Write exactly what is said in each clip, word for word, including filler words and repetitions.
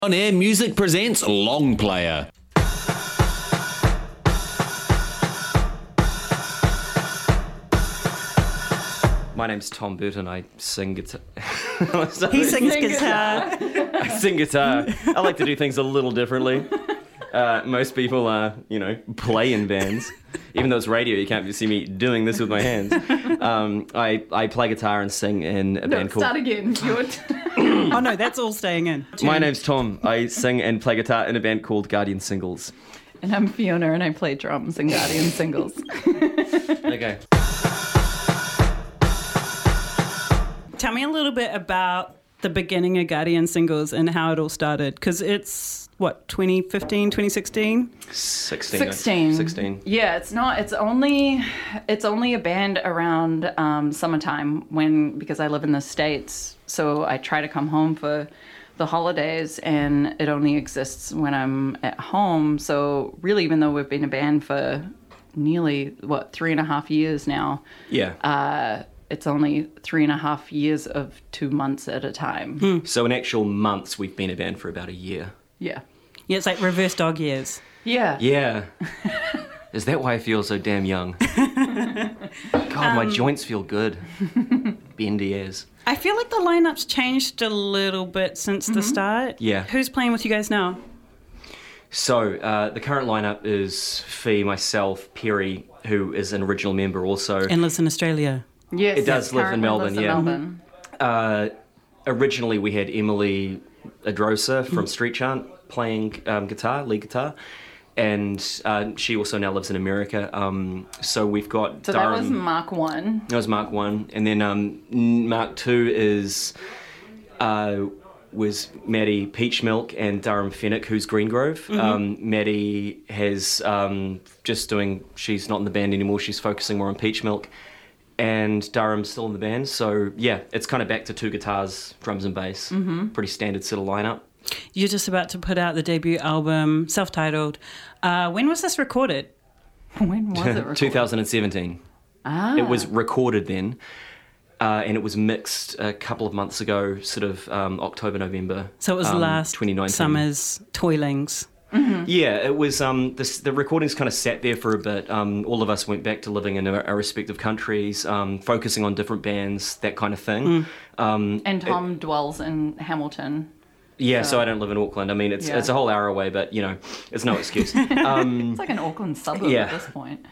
On Air Music presents Long Player. My name's Tom Burton. I sing guitar. He sings guitar. I sing guitar. I like to do things a little differently. Uh, most people, uh, you know, play in bands. Even though it's radio, you can't see me doing this with my hands. Um, I, I play guitar and sing in a No, band called... start again. You're Oh no, that's all staying in. My name's Tom. I sing and play guitar in a band called Guardian Singles. And I'm Fiona, and I play drums in Guardian Singles. Okay. Tell me a little bit about the beginning of Guardian Singles and how it all started. Because it's, what, twenty fifteen, twenty sixteen? sixteen. Sixteen. sixteen. Yeah, it's not. It's only. It's only a band around um, summertime when because I live in the States, so I try to come home for the holidays, and it only exists when I'm at home. So really, even though we've been a band for nearly what three and a half years now, Yeah. uh, it's only three and a half years of two months at a time. So in actual months, we've been a band for about a year. Yeah. Yeah, it's like reverse dog years. Yeah. Yeah. Is that why I feel so damn young? God, my joints feel good. Bendy as. I feel like the lineup's changed a little bit since the start. Yeah. Who's playing with you guys now? So, uh, the current lineup is Fee, myself, Perry, who is an original member also. And lives in Australia. Yes. It does yes, live in currently Melbourne, lives in yeah. Melbourne. Uh, originally, we had Emily Adrosa from Street Chant playing um, guitar, lead guitar. And uh, she also now lives in America. Um, so we've got So Durham. that was Mark One. That was Mark One, and then um, Mark Two is uh, was Maddie Peachmilk and Durham Fennick, who's Greengrove. Mm-hmm. Um, Maddie has um, just doing. She's not in the band anymore. She's focusing more on Peachmilk, and Durham's still in the band. So yeah, it's kind of back to two guitars, drums and bass. Mm-hmm. Pretty standard sort of lineup. You're just about to put out the debut album, self-titled. Uh, when was this recorded? When was it recorded? two thousand seventeen. Ah. It was recorded then, uh, and it was mixed a couple of months ago, sort of um, October, November. So it was um, last twenty nineteen. summer's toilings. Yeah, it was. Um, this, the recordings kind of sat there for a bit. Um, all of us went back to living in our, our respective countries, um, focusing on different bands, that kind of thing. Um, And Tom dwells in Hamilton. yeah, so I don't live in Auckland. I mean, it's Yeah. it's a whole hour away, but you know, it's no excuse. Um, It's like an Auckland suburb Yeah. at this point.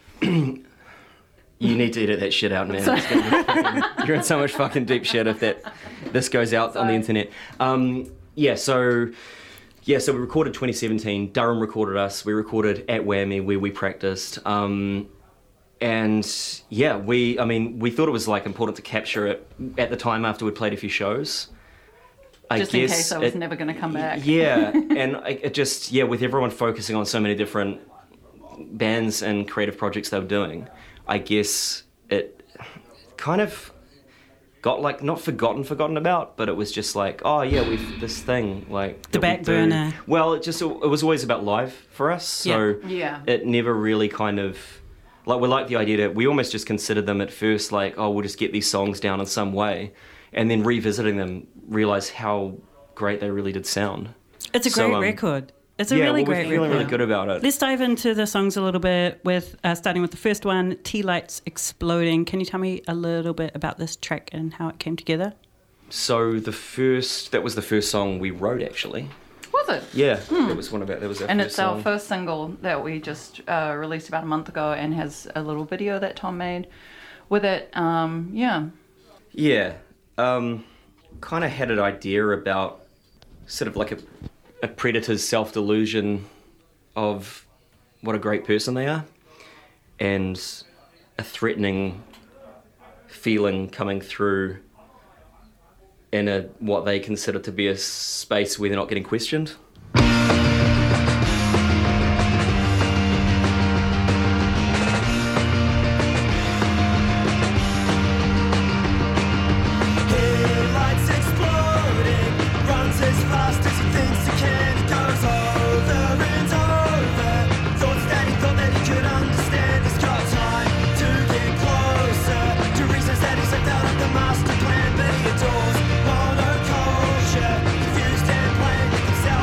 You need to edit that shit out, man. It's gonna be fucking- you're in so much fucking deep shit if that this goes out on the internet. Um, yeah, so yeah, so we recorded twenty seventeen. Durham recorded us. We recorded at Whammy where we practiced. Um, and yeah, we I mean we thought it was like important to capture it at the time after we'd played a few shows. I Just in guess case I was it- never going to come back. Yeah, and I, it just yeah, with everyone focusing on so many different bands and creative projects they were doing, I guess it kind of got like not forgotten, forgotten about, but it was just like, oh yeah, we've this thing like The that we back do. burner. Well, it just it was always about live for us, so Yeah. Yeah. it never really kind of like we like the idea that we almost just considered them at first like, oh, we'll just get these songs down in some way, and then revisiting them, realize how great they really did sound. It's a So, great um, record. It's a yeah, really well, we're great feeling record. really good about it. Let's dive into the songs a little bit with uh, starting with the first one, Tea Lights Exploding. Can you tell me a little bit about this track and how it came together? So the first, that was the first song we wrote actually. Was it? Yeah, that was one about that was our And first it's song. our first single that we just uh, released about a month ago, and has a little video that Tom made with it. Um, yeah. Yeah, um, kind of had an idea about sort of like a, a predator's self-delusion of what a great person they are, and a threatening feeling coming through in a what they consider to be a space where they're not getting questioned. Lights exploding, runs as fast as he thinks he can. It goes over and over. Thoughts that he thought that he could understand. He's got time to get closer to reasons that he's left out of the master plan. But he adores monoculture, confused and playing with himself.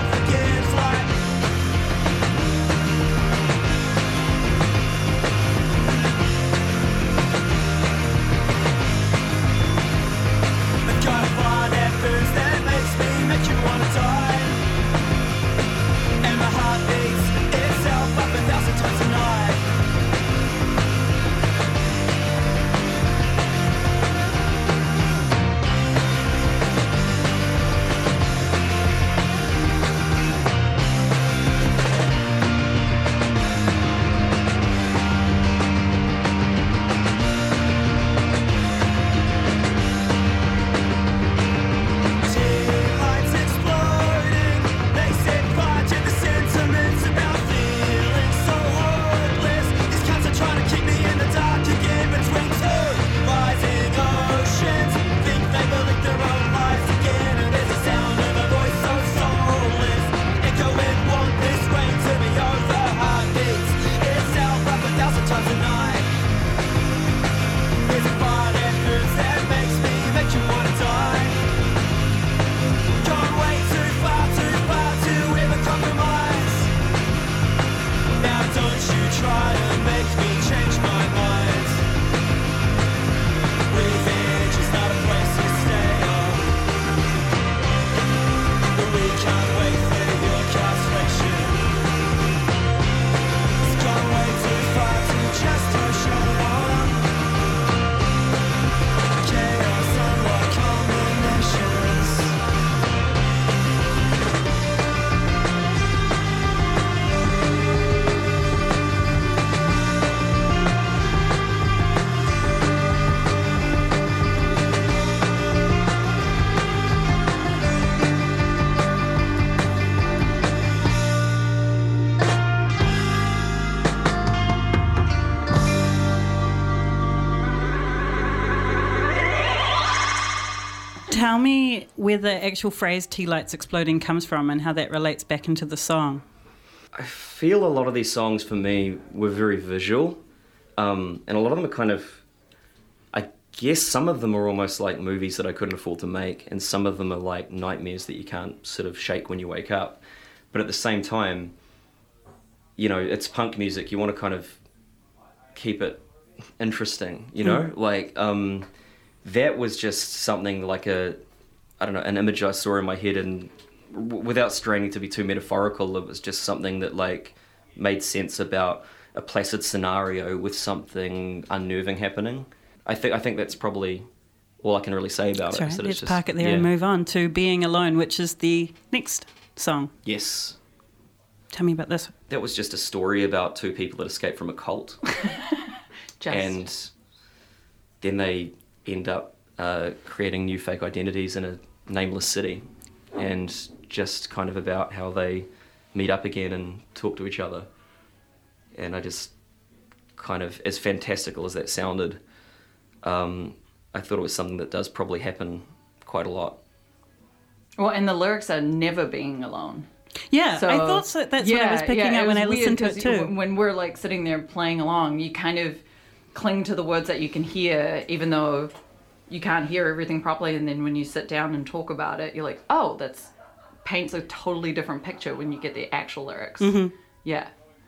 tell me where the actual phrase "tea lights exploding" comes from and how that relates back into the song. I feel a lot of these songs for me were very visual, um, and a lot of them are kind of, I guess some of them are almost like movies that I couldn't afford to make, and some of them are like nightmares that you can't sort of shake when you wake up. But at the same time, you know, it's punk music. You want to kind of keep it interesting, you know? Mm. Like, um, that was just something like a, I don't know, an image I saw in my head, and w- without straining to be too metaphorical, it was just something that like made sense about a placid scenario with something unnerving happening. I think I think that's probably all I can really say about Sorry, it. So let's just, park it there yeah. and move on to Being Alone, which is the next song. Yes. Tell me about this. That was just a story about two people that escaped from a cult. Just. And then they end up uh, creating new fake identities in a nameless city, and just kind of about how they meet up again and talk to each other. And I just kind of, as fantastical as that sounded, um, I thought it was something that does probably happen quite a lot. Well, and the lyrics are never being alone. Yeah, So, I thought so. That's yeah, what I was picking yeah, up it when was I weird listened to it 'cause too. you- When we're like sitting there playing along, you kind of cling to the words that you can hear, even though you can't hear everything properly. And then when you sit down and talk about it, you're like, oh, that's paints a totally different picture when you get the actual lyrics. Mm-hmm. Yeah.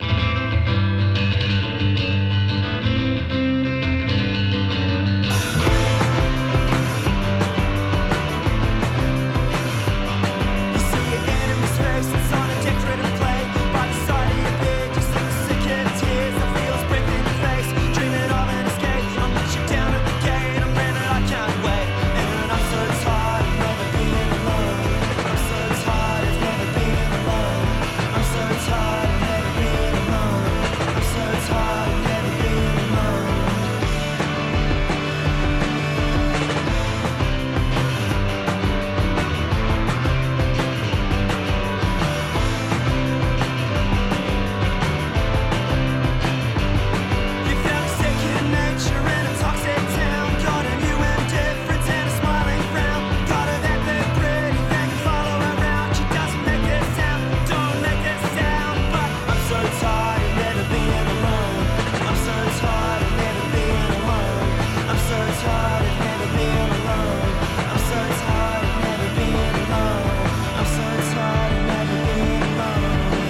You see your enemy's face, it's on a decorative plate. By the side of your bed, you see the sick and tears, the feels breaking in your face. Dreaming of an escape, I'll let you down at the gate. I'm running, I can't wait. And I'm so tired of never being alone. I'm so tired of never being alone. I'm so tired of never being alone. I'm so tired of never being alone. You found second nature in a toxic town. Got a new indifference and a smiling frown. Got her that big pretty thing you follow around. She doesn't make this sound, don't make this sound. But I'm so tired of never being alone. I'm so tired of never being alone. I'm so tired of never being alone. I'm so tired of never being alone. I'm so tired of never being alone.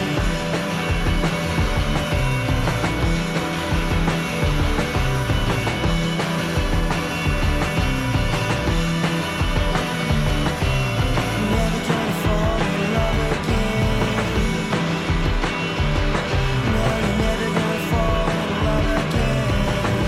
Never gonna fall in love again. No, you're never gonna fall in love again.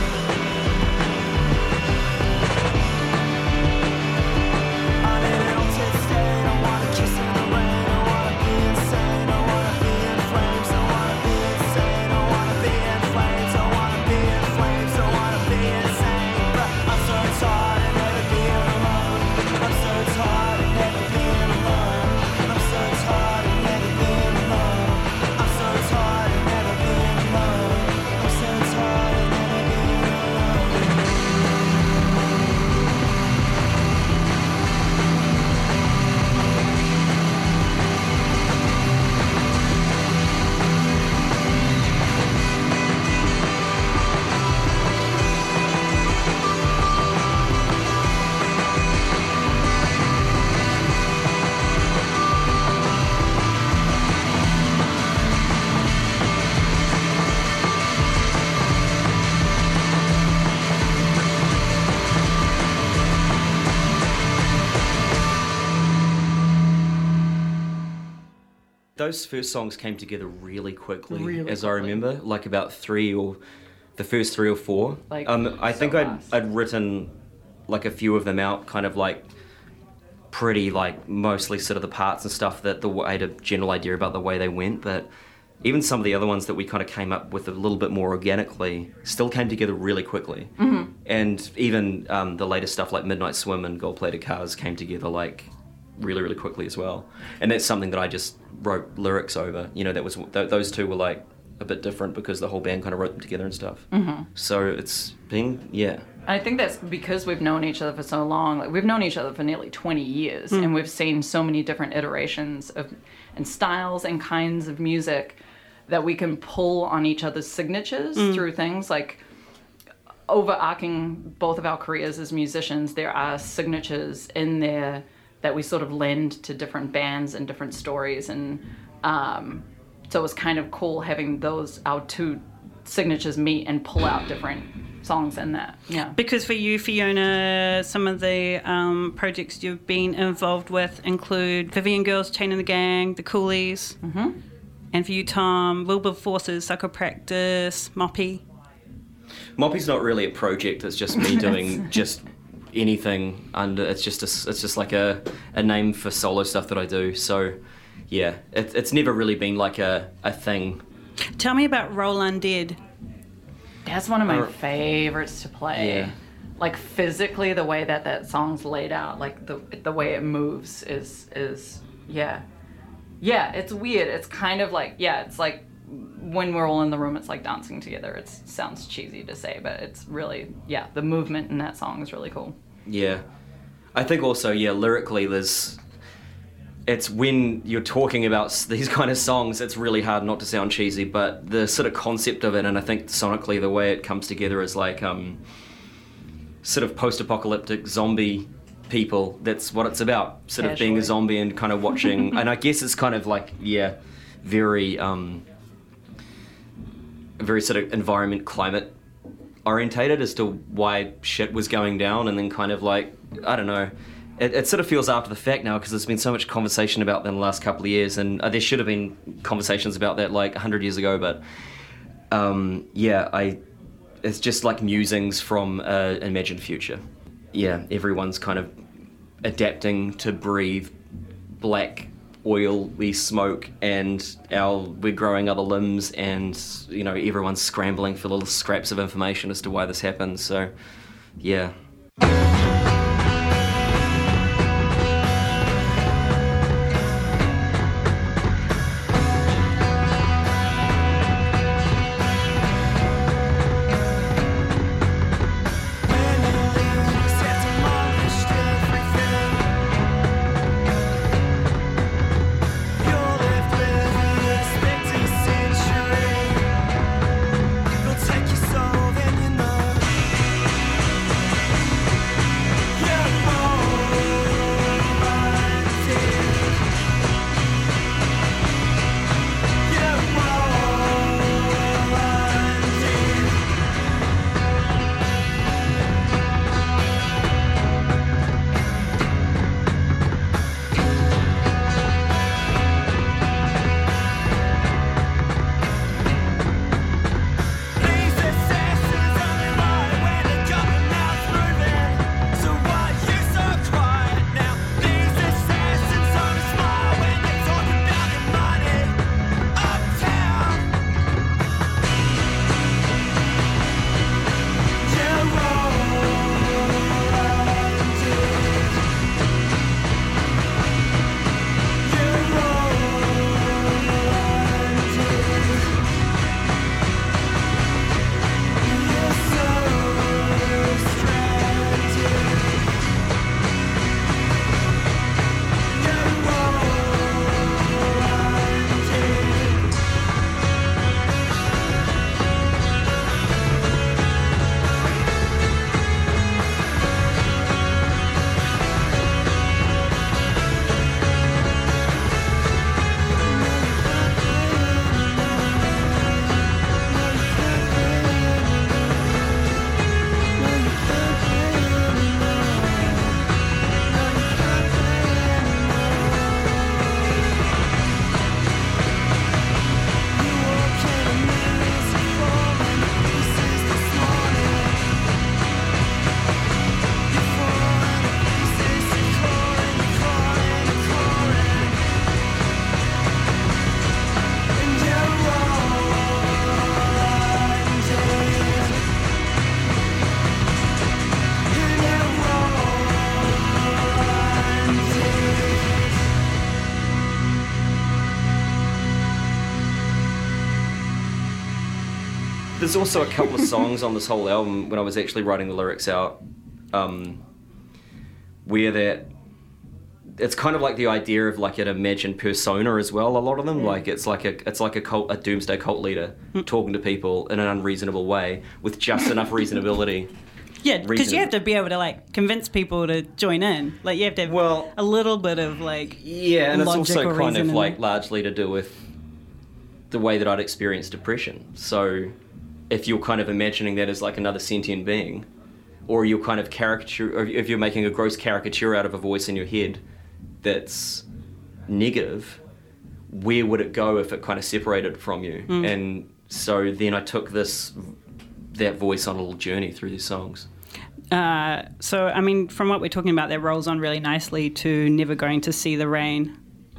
I'm in an altered state. I wanna kiss in the rain. I wanna be insane. I wanna be in flames. I wanna be insane. I wanna be in flames. I wanna be in flames. I wanna be insane. But I'm so tired of never being alone. I'm so tired of never being alone. I'm so tired of never being alone. I'm so tired of never being alone. I'm so tired of never being alone. Those first songs came together really quickly, Really as I quickly. remember, like about three or the first three or four. Like, um, I so think I'd fast. I'd written like a few of them out, kind of like pretty like mostly sort of the parts and stuff that the I had a general idea about the way they went, but even some of the other ones that we kind of came up with a little bit more organically still came together really quickly. Mm-hmm. And even um, the latest stuff like Midnight Swim and Gold Plated Cars came together like really, really quickly as well. And that's something that I just wrote lyrics over. You know, that was th- those two were like a bit different because the whole band kind of wrote them together and stuff. Mm-hmm. So it's been, yeah. I think that's because we've known each other for so long. Like, we've known each other for nearly twenty years, mm. and we've seen so many different iterations of and styles and kinds of music that we can pull on each other's signatures mm. through things like overarching both of our careers as musicians. There are signatures in there that we sort of lend to different bands and different stories, and um, so it was kind of cool having those our two signatures meet and pull out different songs in that. Yeah. Because for you, Fiona, some of the um, projects you've been involved with include Vivian Girls, Chain and the Gang, The Coolies, mm-hmm. and for you, Tom, Wilberforce's Psycho Practice, Moppy. Moppy's not really a project. It's just me doing just anything under. It's just a, it's just like a, a name for solo stuff that I do. So yeah, it, it's never really been like a, a thing. Tell me about Roll Undead. That's one of my Or, favorites to play. Yeah. Like physically, the way that that song's laid out, like the the way it moves is is yeah, yeah. It's weird. It's kind of like yeah. It's like when we're all in the room, it's like dancing together. It sounds cheesy to say, but it's really yeah. The movement in that song is really cool. Yeah, I think also yeah. Lyrically, there's. It's when you're talking about these kind of songs, it's really hard not to sound cheesy, but the sort of concept of it, and I think sonically the way it comes together is like um, sort of post-apocalyptic zombie people. That's what it's about, sort Casually. of being a zombie and kind of watching. And I guess it's kind of like, yeah, very, um, very sort of environment, climate orientated as to why shit was going down, and then kind of like, I don't know. It, it sort of feels after the fact now because there's been so much conversation about that in the last couple of years, and uh, there should have been conversations about that like one hundred years ago, but um, yeah, I it's just like musings from uh, an imagined future. Yeah, everyone's kind of adapting to breathe black oily smoke, and our we're growing other limbs, and you know everyone's scrambling for little scraps of information as to why this happens. So yeah. Take your soul, then you know there's also a couple of songs on this whole album when I was actually writing the lyrics out, um, where that it's kind of like the idea of like an imagined persona as well. A lot of them, Mm. like it's like a it's like a cult, a doomsday cult leader talking to people in an unreasonable way with just enough reasonability. Yeah, because Reason- you have to be able to like convince people to join in. Like you have to have Well- a little bit of like Yeah, and it's logic also or kind reason of in like it. largely to do with the way that I'd experienced depression. So if you're kind of imagining that as like another sentient being, or you're kind of caricature, or if you're making a gross caricature out of a voice in your head that's negative, where would it go if it kind of separated from you? Mm. And so then I took this that voice on a little journey through these songs. Uh, so, I mean, from what we're talking about, that rolls on really nicely to Never Going to See the Rain.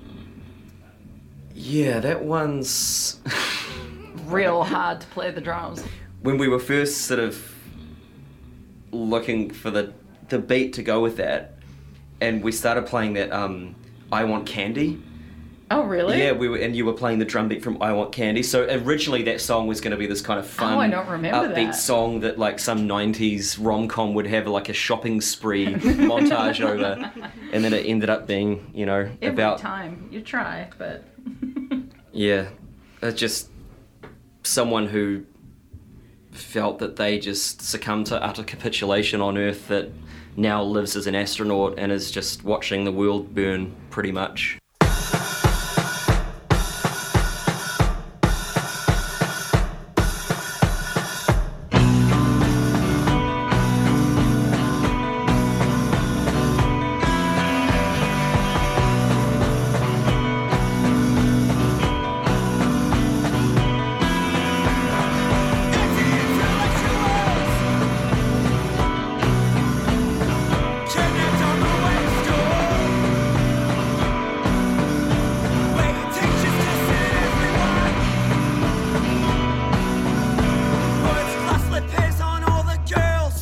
Yeah, that one's Real hard to play the drums. when we were first sort of looking for the the beat to go with that, and we started playing that um, I Want Candy. Oh, really? Yeah, we were, and you were playing the drum beat from I Want Candy. So originally that song was going to be this kind of fun, Oh, I don't remember upbeat that. song that like some nineties rom-com would have like a shopping spree montage over, and then it ended up being, you know, Every about time you try, but yeah, it's just someone who felt that they just succumbed to utter capitulation on Earth, that now lives as an astronaut and is just watching the world burn pretty much. Kidnapped on the West Shore. Waiting teachers to sit everyone. Words glass lip hairs on all the girls.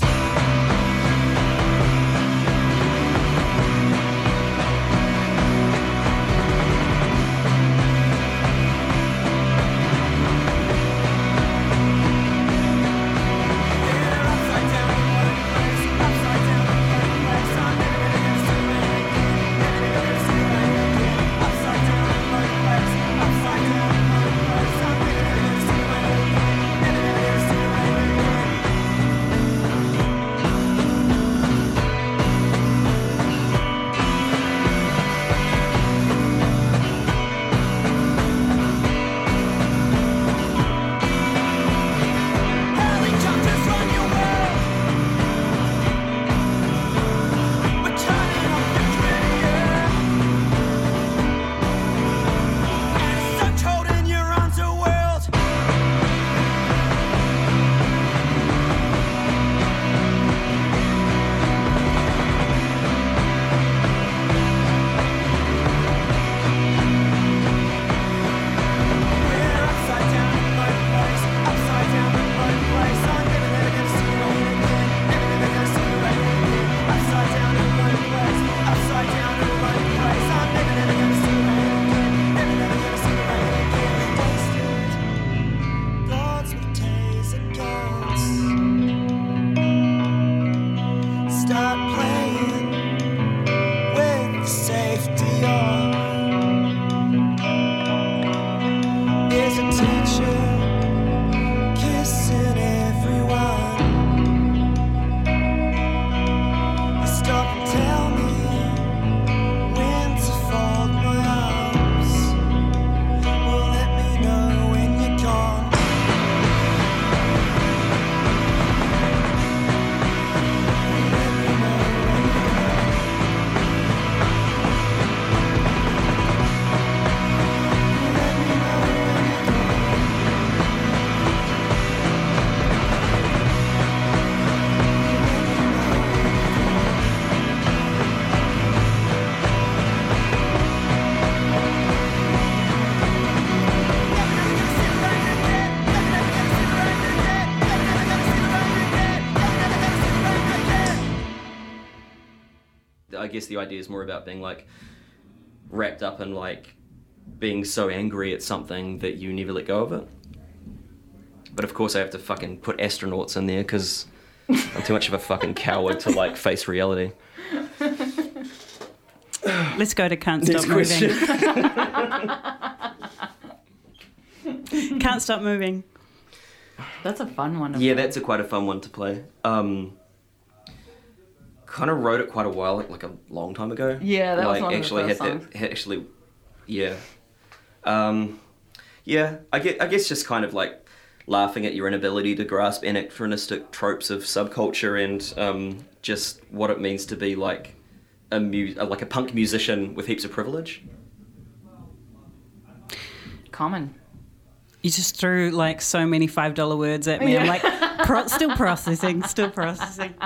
We're upside down in one place, upside down in one place. I'm never gonna see rain again, never gonna see rain again. Upside down in one place, upside down in one place. I'm never gonna see rain again, never gonna see rain again. Helicopters run your world. We're turning off the grid. And it's so cold in your underworld. We're upside down in one place, upside down in one place. I'm never, never gonna see rain again, never, never gonna see rain again. Upside down in one place, upside down in one place. I'm never, never gonna see rain again, never, never gonna see rain again. Wasted gods with taser guns. Start playing with the safety on. There's a teacher kissing everyone. You stop and tell me when to fold my arms. Well, let me know when you're gone. Let me know when you're gone. Let me know when you're gone. I guess the idea is more about being like wrapped up in like being so angry at something that you never let go of it. But of course I have to fucking put astronauts in there because I'm too much of a fucking coward to like face reality. Let's go to Can't Next Stop question. Moving. Can't Stop Moving. That's a fun one. to Yeah, play. that's a quite a fun one to play. Um, kind of wrote it quite a while, like, like a long time ago. Yeah, that was like, one of the actually first had songs. that. Had actually, yeah, um, yeah. I get. I guess just kind of like laughing at your inability to grasp anachronistic tropes of subculture and um, just what it means to be like a mu- like a punk musician with heaps of privilege. Common. You just threw like so many five dollar words at me. I'm like, pro- still processing, still processing.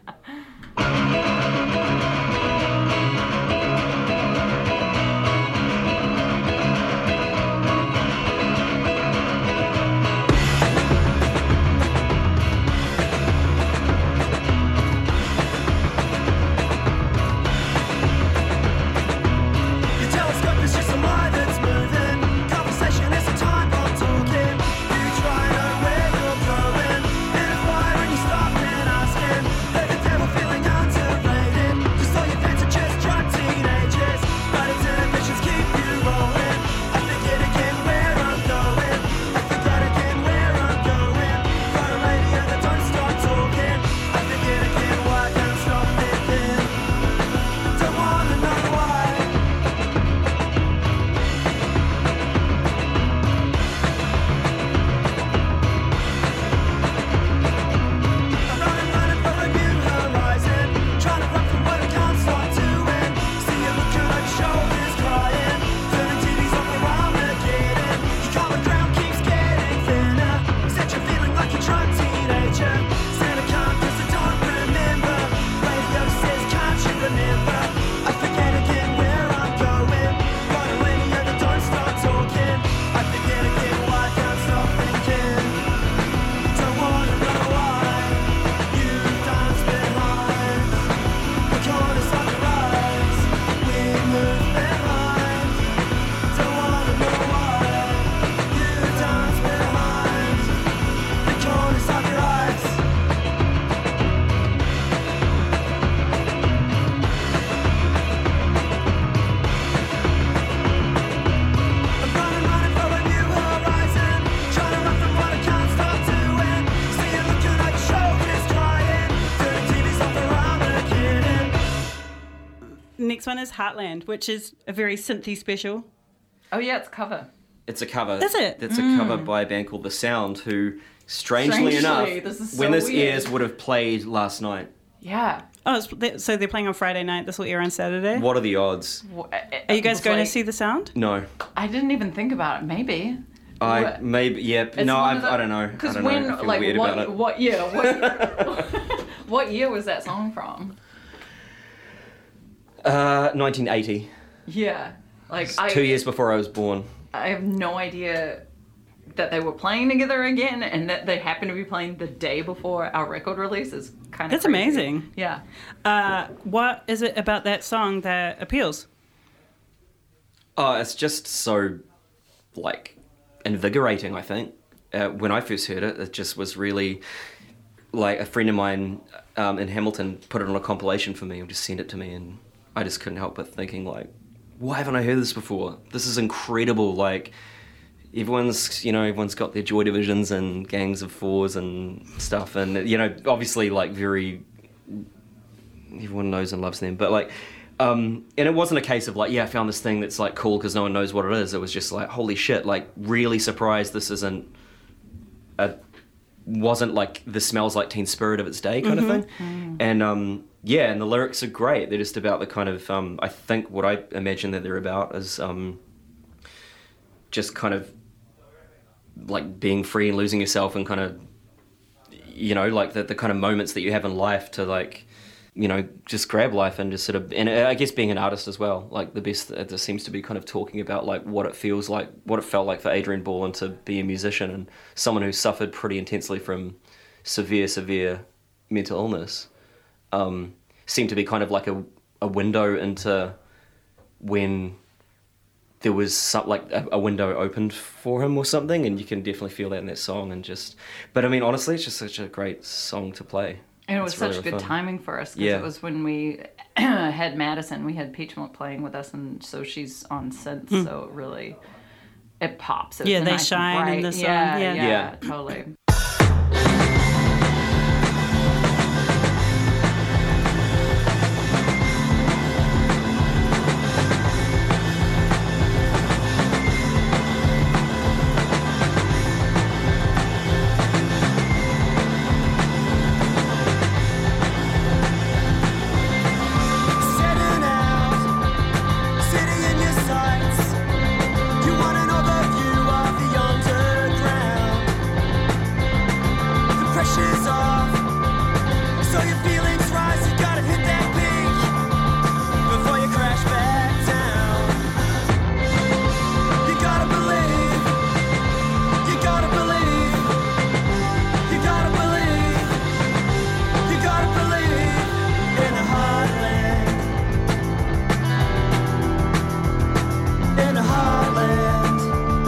Your telescope is just a line that's moving. Conversation is a time bomb talking. You try to know where you're going. And a fire and you stop and asking. Let the devil feeling underrated. Just all your fans are just drunk teenagers. But its inhibitions keep you rolling. I forget again where I'm going. I forget again where I'm going. Got a radio that don't stop talking. I forget again why I can't stop thinking. Don't wanna know why. I'm running, running for a new horizon. Trying to run from what I can't stop doing. See you looking over your shoulders, crying. Turning T Vs off around again. Your common ground keeps getting thinner. Said you're feeling like a drunk teenager. Said I can't 'cause I don't remember. Radio says, can't you remember? I forget again where I'm going. Got a radio that don't stop talking. I forget again why I can't stop thinking. Don't wanna know why you dance behind the corners of your eyes. We move behind. Don't wanna know why you dance behind the corners of your eyes. I'm running, running for a new horizon. Trying to run from what I can't stop doing. See you looking at your shoulders, crying. Turning T Vs off around again. Next one is Heartland, which is a very synthy special. Oh yeah, it's cover. It's a cover. Is it? It's a cover by a band called The Sound, who, strangely, Strangely, enough, this is when so this weird. airs, would have played last night. Yeah. Oh, it's, they- so they're playing on Friday night. This will air on Saturday. What are the odds? Are you guys going to see The Sound? No. I didn't even think about it. Maybe. I What? maybe yeah. It's No, one I've, of the- I don't know. I Because don't when, know. I feel like, weird what, about it. what year? What, what year was that song from? Uh, nineteen eighty. Yeah. Like I, Two years before I was born. I have no idea that they were playing together again, and that they happened to be playing the day before our record release is kind of. That's amazing. Yeah. Uh, what is it about that song that appeals? Oh, it's just so, like, invigorating, I think. Uh, when I first heard it, it just was really, like, a friend of mine um, in Hamilton put it on a compilation for me and just sent it to me, and I just couldn't help but thinking, like, why haven't I heard this before? This is incredible, like, everyone's, you know, everyone's got their Joy Divisions and Gangs of Fours and stuff, and, you know, obviously, like, very, everyone knows and loves them, but, like, Um, and it wasn't a case of like, yeah, I found this thing that's like cool because no one knows what it is. It was just like, holy shit, like really surprised this isn't a, wasn't like the Smells Like Teen Spirit of its day kind Mm-hmm. of thing. Mm. And um, yeah, and the lyrics are great. They're just about the kind of, um, I think what I imagine that they're about is um, just kind of like being free and losing yourself and kind of, you know, like the, the kind of moments that you have in life to like, you know, just grab life and just sort of, and I guess being an artist as well, like the best, it just seems to be kind of talking about like what it feels like, what it felt like for Adrian Ballin to be a musician and someone who suffered pretty intensely from severe, severe mental illness, um, seemed to be kind of like a, a window into when there was some, like a, a window opened for him or something, and you can definitely feel that in that song. And just, but I mean, honestly, it's just such a great song to play. And it was It's such really, really good fun. timing for us because Yeah. it was when we had Madison, we had Peach Milk playing with us, and so she's on synth, so it really it pops. It's Yeah, a they nice and shine in bright- the song, Yeah, yeah. yeah, Yeah. totally. Setting out, sitting in your sights. You want an overview of the underground. The pressure's off, so your feelings rise. You gotta hit that peak before you crash back down. You gotta believe. You gotta believe. You gotta believe. You gotta believe in the heartland. In the heartland.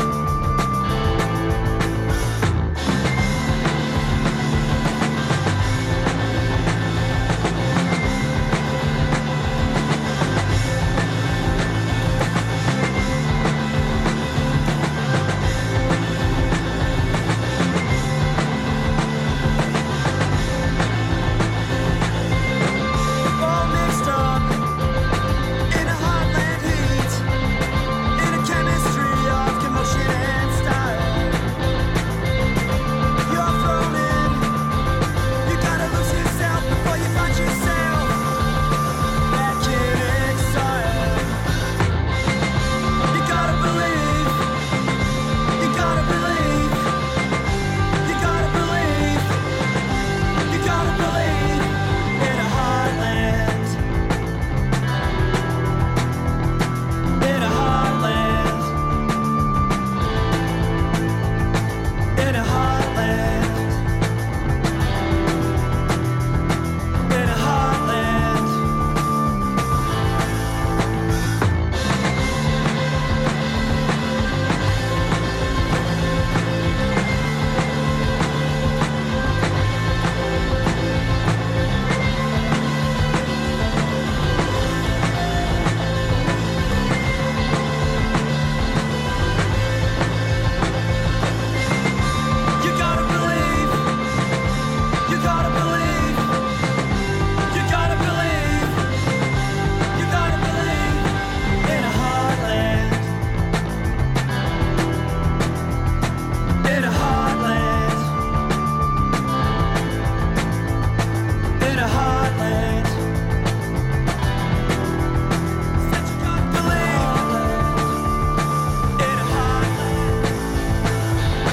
All mixed up in a heartland heat, in a chemistry of commotion and style. You're thrown in. You gotta lose yourself before you find yourself back in exile. You gotta believe. You gotta believe. You gotta believe. You gotta believe in a heartland. In a heartland. In a heartland. In a heartland. You gotta believe. You gotta believe. You gotta believe. You gotta believe in a heartland. In a heartland. In a heartland. Said you gotta believe in a heartland.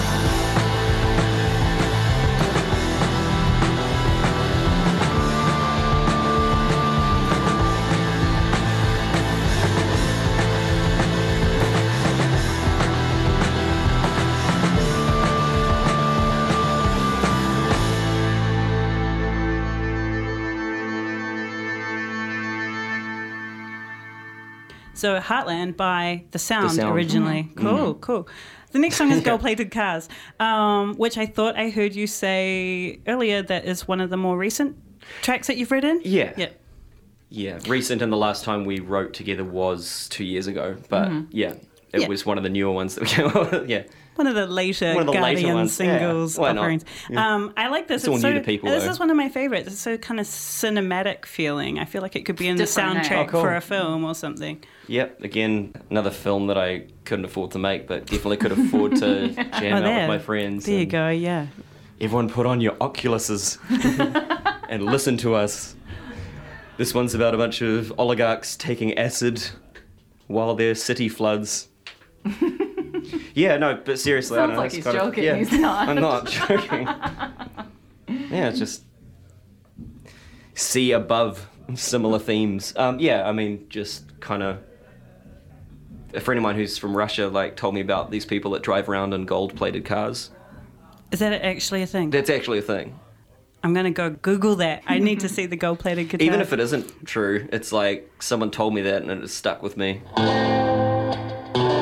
So Heartland by The Sound, The Sound. originally. Cool, cool. The next song is Gold Plated Cars, um, which I thought I heard you say earlier that is one of the more recent tracks that you've written. Yeah. Yeah. Yeah, recent, and the last time we wrote together was two years ago. But yeah, it Yeah. was one of the newer ones that we came up with. Yeah. One of the later One of the later Guardian ones, yeah. singles Why not? offerings. Yeah. Um, I like this. It's all so, new to people, This though. is one of my favorites. It's so kind of cinematic feeling. I feel like it could be in the different, eh? soundtrack Oh, cool. for a film or something. Yep, again, another film that I couldn't afford to make, but definitely could afford to jam Oh, out there. with my friends. There you and go, yeah. Everyone put on your Oculuses and listen to us. This one's about a bunch of oligarchs taking acid while their city floods. Yeah, no, but seriously, I Sounds don't know. like it's he's kind of- joking. yeah, He's not. I'm not joking. Yeah, it's just see above similar themes. Um, yeah, I mean, just kind of. A friend of mine who's from Russia like told me about these people that drive around in gold-plated cars. Is that actually a thing? That's actually a thing. I'm going to go Google that. I need to see the gold-plated guitar. Even if it isn't true, it's like someone told me that and it has stuck with me.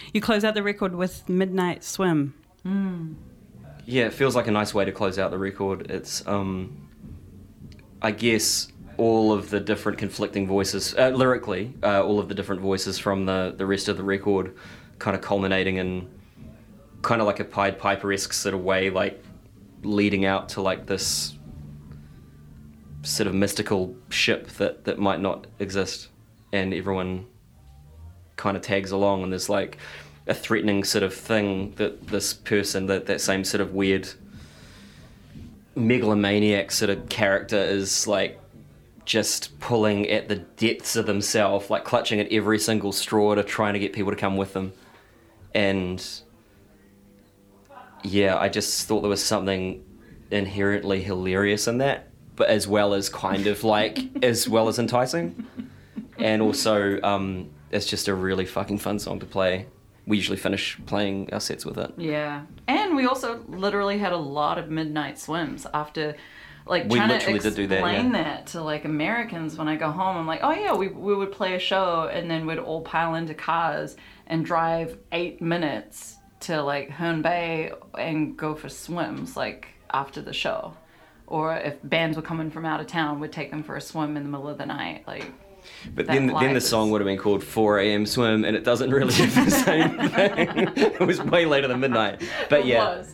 you close out the record with Midnight Swim. Yeah, it feels like a nice way to close out the record. It's, um, I guess, all of the different conflicting voices, uh, lyrically, uh, all of the different voices from the, the rest of the record kind of culminating in kind of like a Pied Piper-esque sort of way, like leading out to like this sort of mystical ship that, that might not exist, and everyone kind of tags along, and there's like a threatening sort of thing that this person, that, that same sort of weird megalomaniac sort of character is like just pulling at the depths of himself, like clutching at every single straw to trying to get people to come with them. And yeah, I just thought there was something inherently hilarious in that, but as well as kind of like, as well as enticing. And also, um, it's just a really fucking fun song to play. We usually finish playing our sets with it. Yeah. And we also literally had a lot of midnight swims after, like, We trying to literally explain did do that, yeah. that to, like, Americans when I go home. I'm like, oh, yeah, we, we would play a show and then we'd all pile into cars and drive eight minutes to, like, Herne Bay and go for swims, like, after the show. Or if bands were coming from out of town, we'd take them for a swim in the middle of the night, like... But That then, then the life song is- would have been called four a.m. Swim, and it doesn't really have the same thing. It was way later than midnight. But It yeah. was.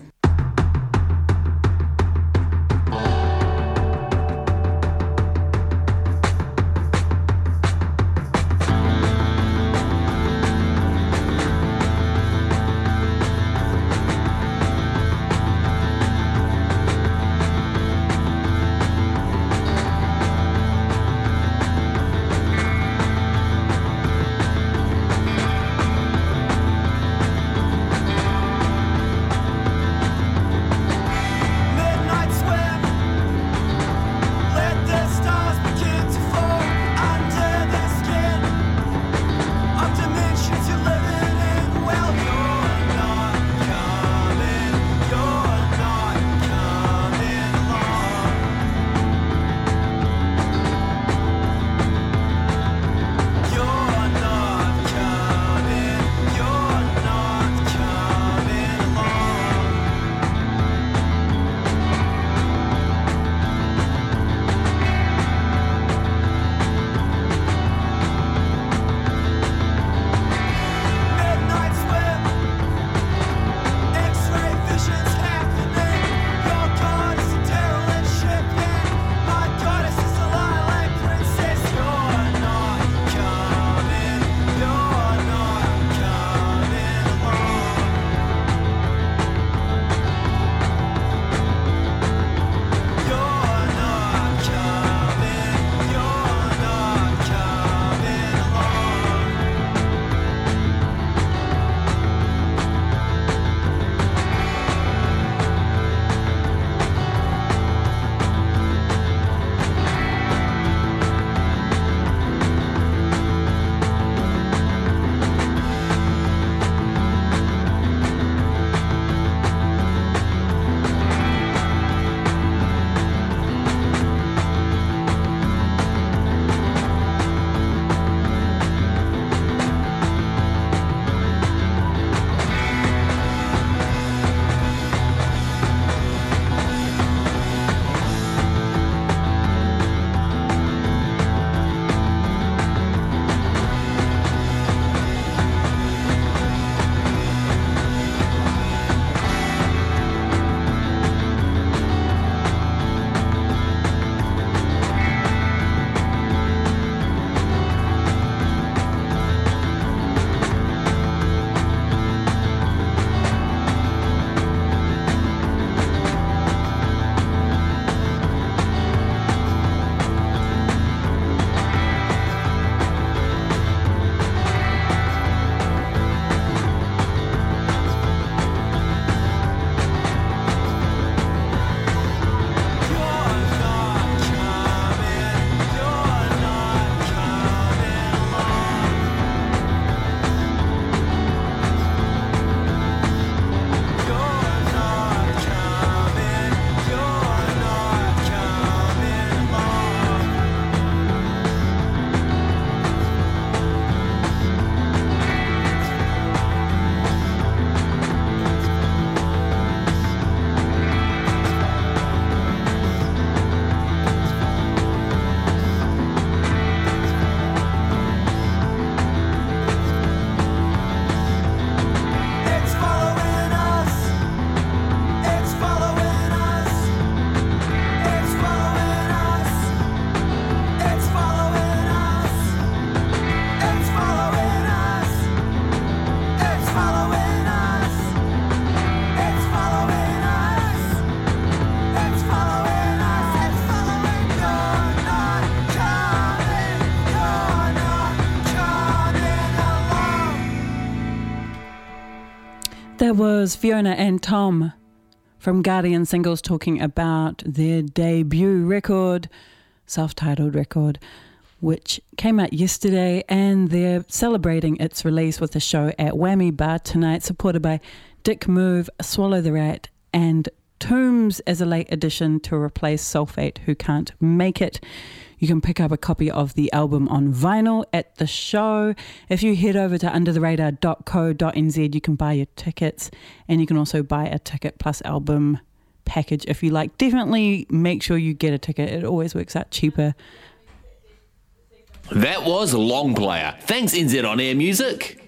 That was Fiona and Tom from Guardian Singles talking about their debut record, self-titled record, which came out yesterday, and they're celebrating its release with a show at Whammy Bar tonight, supported by Dick Move, Swallow the Rat, and Tombs as a late addition to replace Sulfate, who can't make it. You can pick up a copy of the album on vinyl at the show. If you head over to under the radar dot co dot n z, you can buy your tickets, and you can also buy a ticket plus album package if you like. Definitely make sure you get a ticket. It always works out cheaper. That was Long Player. Thanks, N Z On Air Music.